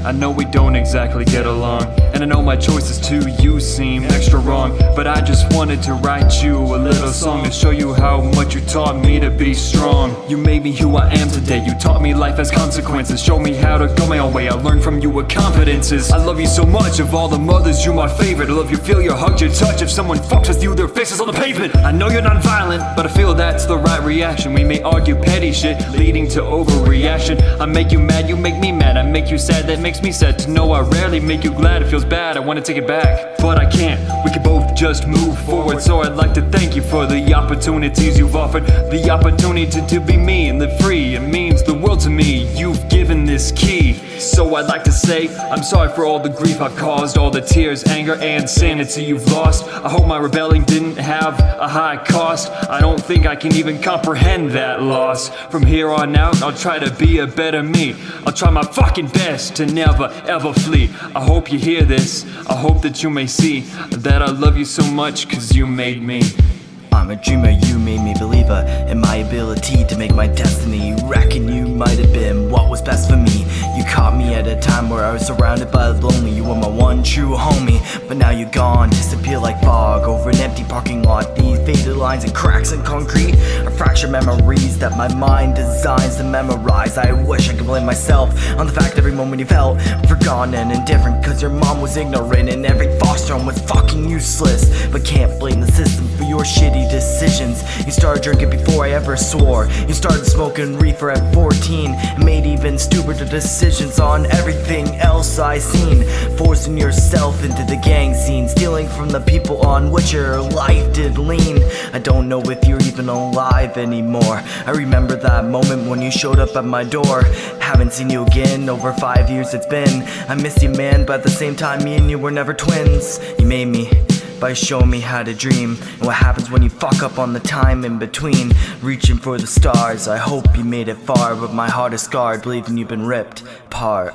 I know we don't exactly get along, and I know my choices to you seem extra wrong, but I just wanted to write you a little song to show you how much you taught me to be strong. You made me who I am today. You taught me life has consequences, showed me how to go my own way. I learned from you what confidence is. I love you so much, of all the mothers you're my favorite. I love your feel, your hug, your touch. If someone fucks with you, their faces on the pavement. I know you're not violent, but I feel that's the right reaction. We may argue petty shit, leading to overreaction. I make you mad, you make me mad. I make you sad, that makes me sad. To know I rarely make you glad, it feels bad, I wanna take it back, but I can't. We can both just move forward. So I'd like to thank you for the opportunities you've offered, the opportunity to be me and live free. It means the world to me, you've given this key. So I'd like to say, I'm sorry for all the grief I've caused, all the tears, anger, and sanity you've lost. I hope my rebelling didn't have a high cost. I don't think I can even comprehend that loss. From here on out, I'll try to be a better me. I'll try my fucking best to never ever flee. I hope you hear this, I hope that you may see that I love you so much, cause you made me. I'm a dreamer, you made me believer in my ability to make my destiny. Reckon you might have been what was best for me. You caught me at a time where I was surrounded by the lonely. You were my one true homie, but now you're gone. Disappear like fog over an empty parking lot. These faded lines and cracks in concrete are fractured memories that my mind designs to memorize. I wish I could blame myself on the fact every moment you felt forgotten and indifferent, cause your mom was ignorant and every foster home was fucking useless. But can't blame the system for your shitty decisions. You started drinking before I ever swore. You started smoking reefer at 14 and made even stupider decisions on everything else I seen. Forcing yourself into the gang scene, stealing from the people on which your life did lean. I don't know if you're even alive anymore. I remember that moment when you showed up at my door. Haven't seen you again, over 5 years it's been. I miss you, man, but at the same time me and you were never twins. You made me by showing me how to dream, and what happens when you fuck up on the time in between. Reaching for the stars, I hope you made it far, but my heart is scarred, believing you've been ripped apart.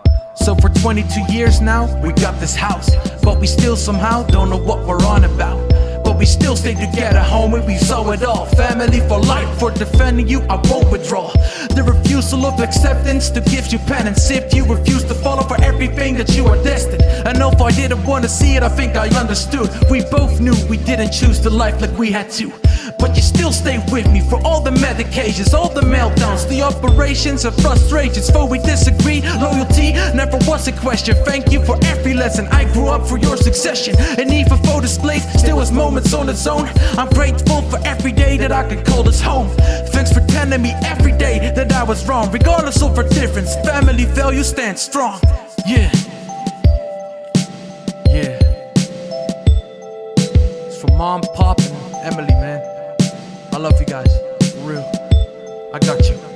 So for 22 years now, we got this house, but we still somehow don't know what we're on about. But we still stay together, homie, we saw it all. Family for life, for defending you, I won't withdraw. The refusal of acceptance to give you penance. If you refuse to follow for everything that you are destined. I know if I didn't want to see it, I think I understood. We both knew we didn't choose the life like we had to. But you still stay with me for all the medications, all the meltdowns, the operations and frustrations. For we disagree, loyalty never was a question. Thank you for every lesson, I grew up for your succession. And even for displays, still has moments on its own. I'm grateful for every day that I can call this home. Thanks for telling me every day that I was wrong. Regardless of our difference, family values stand strong. Yeah. Yeah. It's for Mom, Pop, and Emily, man. I love you guys, for real. I got you.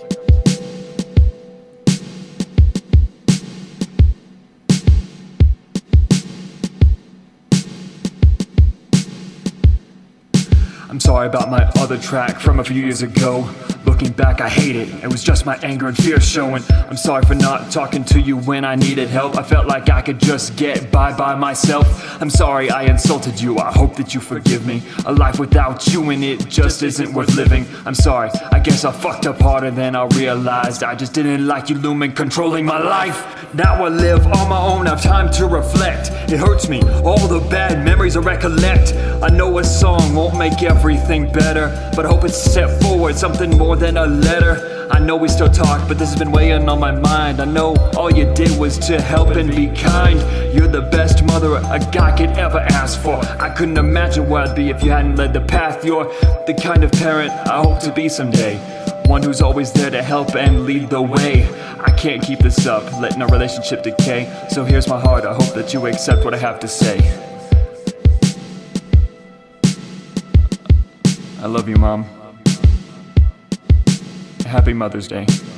I'm sorry about my other track from a few years ago. Looking back, I hate it. It was just my anger and fear showing. I'm sorry for not talking to you when I needed help. I felt like I could just get by myself. I'm sorry I insulted you. I hope that you forgive me. A life without you in it just isn't worth living. I'm sorry. I guess I fucked up harder than I realized. I just didn't like you looming, controlling my life. Now I live on my own. I have time to reflect. It hurts me. All the bad memories I recollect. I know a song won't make everything better, but I hope it's a step forward, something more than a letter. I know we still talk, but this has been weighing on my mind. I know all you did was to help and be kind. You're the best mother a guy could ever ask for. I couldn't imagine where I'd be if you hadn't led the path. You're the kind of parent I hope to be someday, one who's always there to help and lead the way. I can't keep this up, letting our relationship decay. So here's my heart, I hope that you accept what I have to say. I love you, Mom. Happy Mother's Day.